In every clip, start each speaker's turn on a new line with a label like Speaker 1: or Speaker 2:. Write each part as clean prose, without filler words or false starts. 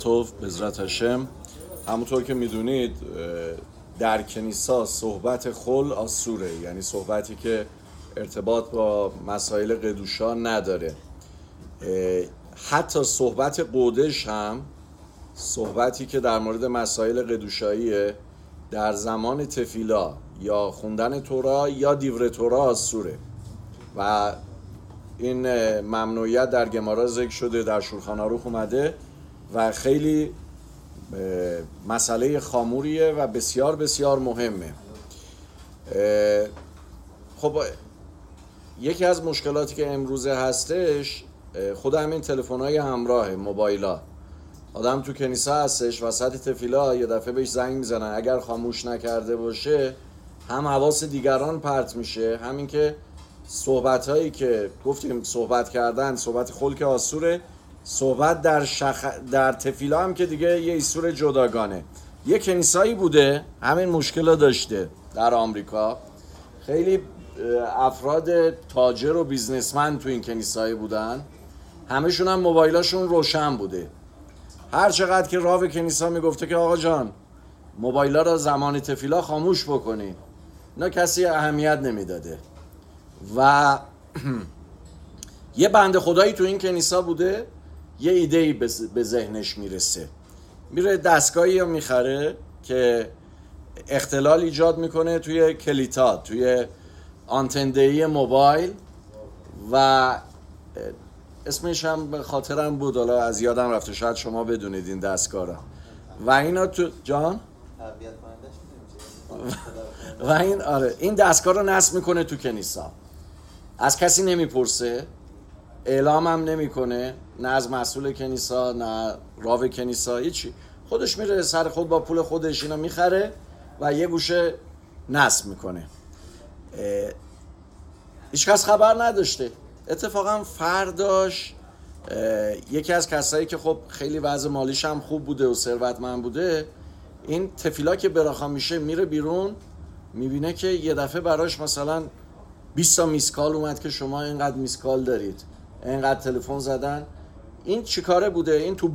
Speaker 1: توف بذرت هشم. همونطور که میدونید در کنیسا صحبت خل آسوره، یعنی صحبتی که ارتباط با مسائل قدوشا نداره. حتی صحبت قودش هم صحبتی که در مورد مسائل قدوشاییه در زمان تفیلا یا خوندن تورا یا دیور تورا آسوره و این ممنوعیت در گمارا ذکر شده، در شولخان آروخ اومده و خیلی مسئله خاموریه و بسیار بسیار مهمه. خب یکی از مشکلاتی که امروزه هستش خود همین تلفن‌های همراه، موبایلا. آدم تو کنیسه هستش وسط تفیلا یه دفعه بهش زنگ میزنن، اگر خاموش نکرده باشه هم حواس دیگران پرت میشه، همین که صحبت‌هایی که گفتیم صحبت کردن، صحبت خلق آسوره، صحبت در تفیلا هم که دیگه یه ایسور جداگانه. یه کنیسایی بوده همین مشکل داشته در آمریکا، خیلی افراد تاجر و بیزنسمن تو این کنیسایی بودن، همه‌شون هم موبایلاشون روشن بوده. هر چقدر که راو کنیسا میگفته که آقا جان موبایلا را زمان تفیلا خاموش بکنی، نه کسی اهمیت نمیداده. و یه بنده خدایی تو این کنیسا بوده، یه ایده‌ای به ذهنش میرسه، میره دستگاهی رو میخره که اختلال ایجاد میکنه توی کلیتا، توی آنتندهی موبایل، و اسمش هم به خاطرم بود، حالا از یادم رفته، شاید شما بدونید این دستگاه را. و اینا تو جان و این دستگاه رو نصب میکنه تو کنیسا، از کسی نمیپرسه، اعلام هم نمیکنه، نه از مسئول کنیسا نه راو کنیسا، هیچی. خودش میره سر خود با پول خودش اینا میخره و یه گوشه نصب میکنه. هیچ کس خبر نداشته. اتفاقا فرداش یکی از کسایی که خب خیلی وضع مالیش هم خوب بوده و ثروتمند بوده، این تفیلا که براخا میشه میره بیرون، میبینه که یه دفعه براش مثلا 20 تا میسکال اومد که شما اینقدر میسکال دارید، اینقدر تلفن زدن. این چیکاره بوده؟ این تو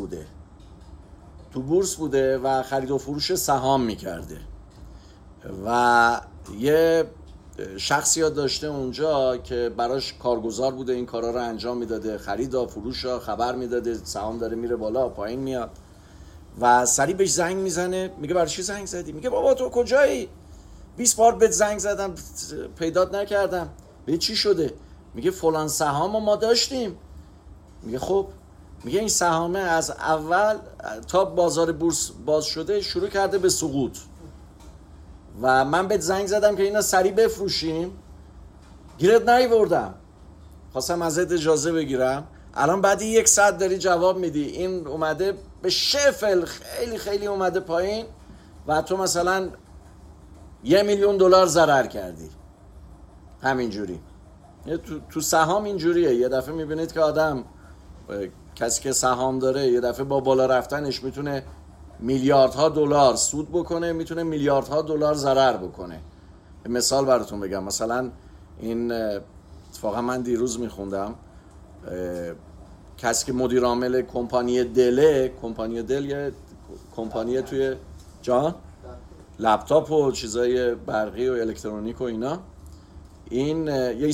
Speaker 1: بورس بوده و خرید و فروش سهام میکرده و یه شخصیات داشته اونجا که براش کارگزار بوده، این کارا رو انجام میداده، خرید و فروش ها خبر میداده، سهام داره میره بالا پایین میاد. و سریع بهش زنگ میزنه، میگه برای چی زنگ زدی؟ میگه بابا تو کجایی؟ 20 بار بهت زنگ زدم پیدات نکردم. به چی شده؟ میگه فلان سهامو ما داشتیم. میگه خب، میگه این سهامه از اول تا بازار بورس باز شده شروع کرده به سقوط و من بهت زنگ زدم که اینا سریع بفروشیم، گیرت نیوردم، خواستم ازت اجازه بگیرم، الان بعد 1 ساعت داری جواب میدی این اومده به شفل خیلی خیلی اومده پایین و تو مثلا $1,000,000 ضرر کردی. همینجوری تو سهام اینجوریه. یه دفعه میبینید که آدم، کسی که سهام داره، یه دفعه با بالا رفتنش میتونه میلیاردها دلار سود بکنه، میتونه میلیاردها دلار ضرر بکنه. مثال براتون بگم، مثلا این اتفاقا من دیروز میخوندم کسی که مدیر عامل کمپانی دله، کمپانی دل یه کمپانی توی جان لپتاپ و چیزای برقی و الکترونیک و اینا، این یه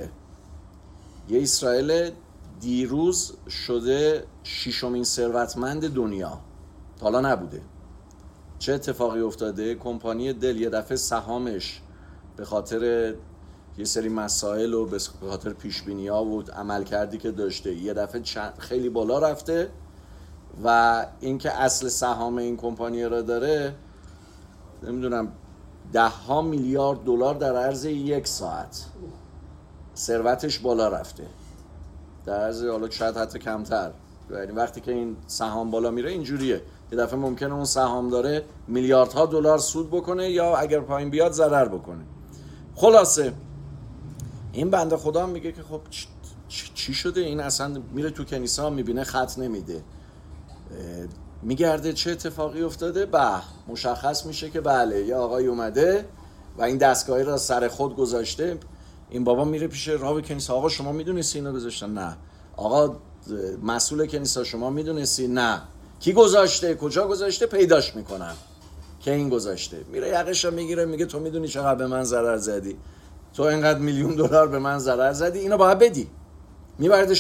Speaker 1: اسرائیل دیروز شده 6مین ثروتمند دنیا، حالا نبوده. چه اتفاقی افتاده؟ کمپانی دل یه دفعه سهامش به خاطر یه سری مسائل و به خاطر پیشبینی‌ها و عملکردی که داشته یه دفعه خیلی بالا رفته و اینکه اصل سهام این کمپانی را داره نمیدونم 10 میلیارد دلار در عرض 1 ساعت ثروتش بالا رفته، در عرض حالا شاید حتی کمتر. یعنی وقتی که این سهام بالا میره اینجوریه، یه دفعه ممکنه اون سهام داره میلیاردها دلار سود بکنه یا اگر پایین بیاد ضرر بکنه. خلاصه این بنده خدا میگه که خب چی شده؟ این اصلا میره تو کنیسا میبینه خط نمیده، میگرده چه اتفاقی افتاده. مشخص میشه که بله یه آقای اومده و این دستگاهی را سر خود گذاشته. این بابا میره پیش راو کنیسا، آقا شما میدونستی اینا گذاشتن؟ نه. آقا مسئول کنیسا شما میدونستی؟ نه. کی گذاشته، کجا گذاشته، پیداش میکنم که این گذاشته. میره یقش رو میگیره، میگه تو میدونی چقدر به من ضرر زدی، تو اینقدر میلیون دلار به من ضرر زدی، اینو باید بدی. میبردش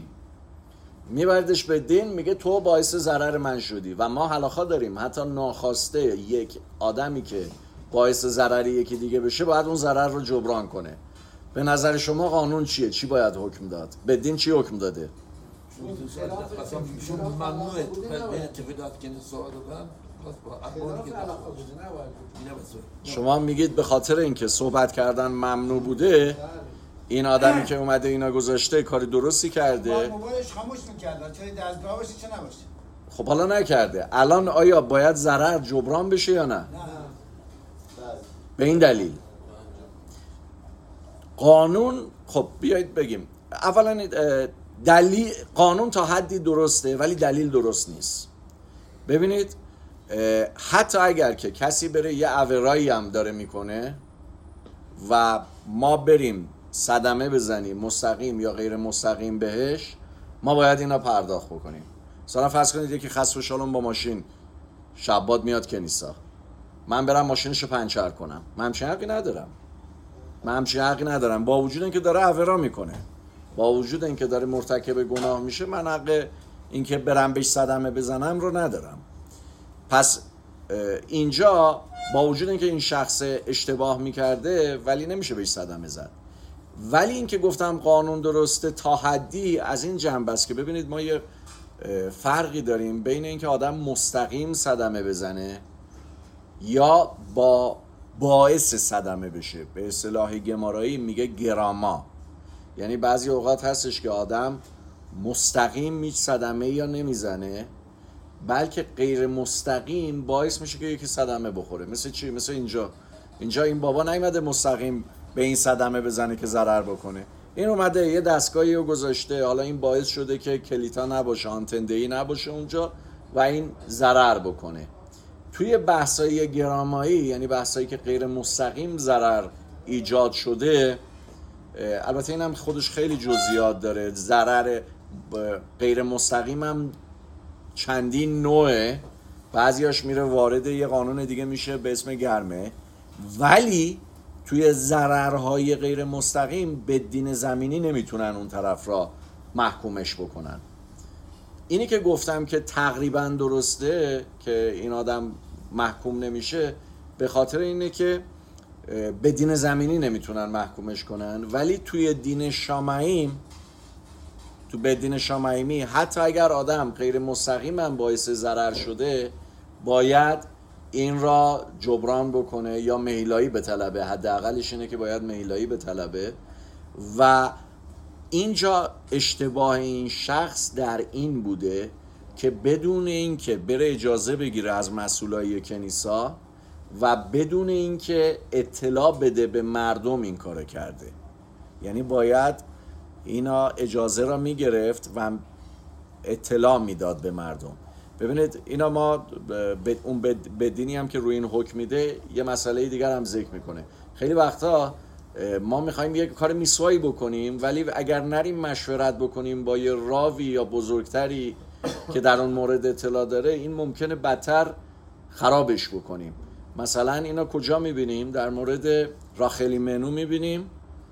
Speaker 1: به دین، میگه تو باعث ضرر من شدی. و ما هلاخا داریم حتی ناخواسته یک آدمی که باعث ضرر یکی دیگه بشه باید اون ضرر رو جبران کنه. به نظر شما قانون چیه؟ چی باید حکم داد؟ به دین چی حکم داده؟ شما میگید به خاطر اینکه صحبت کردن ممنوع بوده، این آدمی که اومده اینا گذاشته کار درستی کرده.
Speaker 2: موبایلش خاموش می‌کردن، چه دستگاه باشه چه نباشه.
Speaker 1: خب حالا نکرده، الان آیا باید ضرر جبران بشه یا نه؟ به این دلیل قانون، خب بیایید بگیم اولا دلیل، قانون تا حدی درسته ولی دلیل درست نیست. ببینید حتی اگر که کسی بره یه عورایی هم داره میکنه و ما بریم صدمه بزنیم مستقیم یا غیر مستقیم بهش، ما باید اینا پرداخت بکنیم. مثلا فرض کنید یکی خسف شالون با ماشین شبات میاد کنیسا، من برم ماشینشو پنچر کنم، من همچین حقی ندارم. با وجود اینکه داره عورا میکنه، با وجود اینکه داره مرتکب گناه میشه، من حق اینکه برم بهش صدمه بزنم رو ندارم. پس اینجا با وجود اینکه این شخص اشتباه میکرده ولی نمیشه بهش صدمه زد. ولی اینکه گفتم قانون درسته تا حدی از این جنبه است که ببینید ما یه فرقی داریم بین اینکه آدم مستقیم صدمه بزنه یا با باعث صدمه بشه. به اصطلاح گمارایی میگه گراما، یعنی بعضی اوقات هستش که آدم مستقیم صدمه یا نمیزنه بلکه غیر مستقیم باعث میشه که یکی صدمه بخوره. مثل چی؟ مثل اینجا این بابا نیومده مستقیم به این صدمه بزنه که ضرر بکنه، این اومده یه دستگاهی رو گذاشته، حالا این باعث شده که کلیتا نباشه، آنتندهی نباشه اونجا و این ضرر بکنه. توی بحثایی گرامایی، یعنی بحثایی که غیر مستقیم ضرر ایجاد شده، البته این هم خودش خیلی جزئیات داره، ضرر غیر مستقیم هم چندین نوعه، بعضیاش میره وارد یه قانون دیگه میشه به اسم گرمه. ولی توی ضررهای غیر مستقیم بدین زمینی نمیتونن اون طرف را محکومش بکنن. اینی که گفتم که تقریبا درسته که این آدم محکوم نمیشه به خاطر اینه که بدین زمینی نمیتونن محکومش کنن. ولی توی دین شامعیم، تو بدین شامعیمی، حتی اگر آدم غیر مستقیم هم باعث ضرر شده باید این را جبران بکنه یا مهیلایی بطلبه. حداقلش اینه که باید مهیلایی بطلبه. و اینجا اشتباه این شخص در این بوده که بدون اینکه بره اجازه بگیره از مسئولای کنیسا و بدون اینکه اطلاع بده به مردم این کارو کرده. یعنی باید اینا اجازه را میگرفت و اطلاع میداد به مردم. ببینید اینا ما اون بدینی هم که روی این حکم میده یه مسئله دیگر هم ذکر میکنه. خیلی وقتا ما میخوایم یه کار میسوایی بکنیم ولی اگر نریم مشورت بکنیم با یه راوی یا بزرگتری که در اون مورد اطلاع داره، این ممکنه بدتر خرابش بکنیم. مثلا اینا کجا میبینیم؟ در مورد راخلی منو میبینیم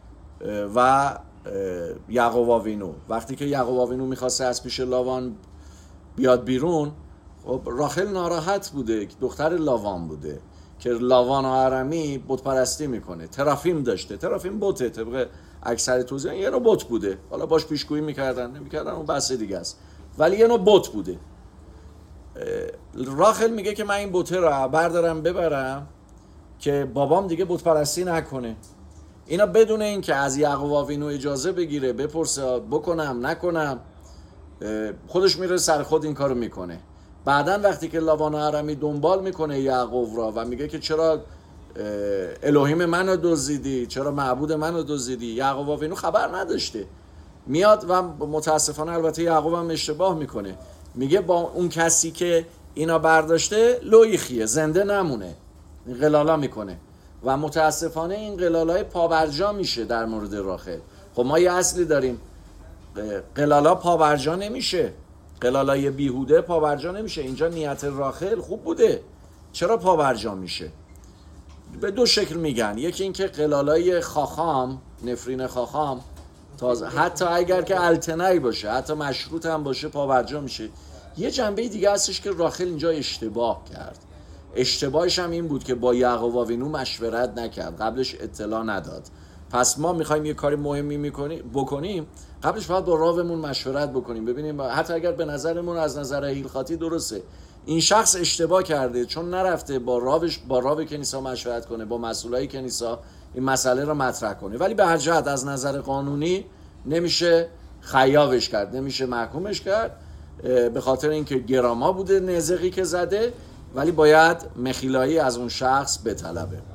Speaker 1: و یعقوب آوینو. وقتی که یعقوب آوینو میخواسته از پیش لاوان بیاد بیرون، خب راخل ناراحت بوده، دختر لاوان بوده که لاوان آرمی بت پرستی میکنه، ترافیم داشته، ترافیم بته، طبق اکثر توضیح یه نوع بت بوده، حالا باش پیشگویی میکردن نمیکردن اون بحث دیگه است، ولی یه نوع بت بوده. راخل میگه که من این بته رو بردارم ببرم که بابام دیگه بت پرستی نکنه. اینا بدون این که از یعقوب آوینو اجازه بگیره، بپرسه بکنم نکنم، خودش میره سر خود این کارو میکنه. بعدن وقتی که لاوان حرمی دنبال میکنه یعقوب را و میگه که چرا الوهیم منو دزدیدی، چرا معبود منو دزدیدی، یعقوب آوینو خبر نداشته. میاد و متاسفانه البته یعقوب هم اشتباه میکنه، میگه با اون کسی که اینا برداشته لویخیه، زنده نمونه، قلالا میکنه و متاسفانه این قلالای پابرجا میشه در مورد راخل. خب ما یه اصلی داریم، قلالا پابرجا نمیشه، قلالای بیهوده پابرجا نمیشه. اینجا نیت راخل خوب بوده، چرا پابرجا میشه؟ به دو شکل میگن. یکی اینکه قلالای خاخام، نفرین خاخام تازه حتی اگر که التنی باشه، حتی مشروط هم باشه، پابرجا میشه. یه جنبه دیگه هستش که راخل اینجا اشتباه کرد. اشتباهش هم این بود که با یعقوب آوینو مشورت نکرد، قبلش اطلاع نداد. پس ما میخوایم یه کاری مهمی بکنیم، قبلش باید با راومون مشورت بکنیم، ببینیم حتی اگر به نظرمون از نظر هیلخاطی درسته این شخص اشتباه کرده چون نرفته با راو کنیسا مشورت کنه، با مسئولای کنیسا این مسئله رو مطرح کنه. ولی به هر جهت از نظر قانونی نمیشه خیابش کرد، نمیشه محکومش کرد، به خاطر اینکه گراما بوده نزقی که زده، ولی باید مخیلایی از اون شخص بطلبه.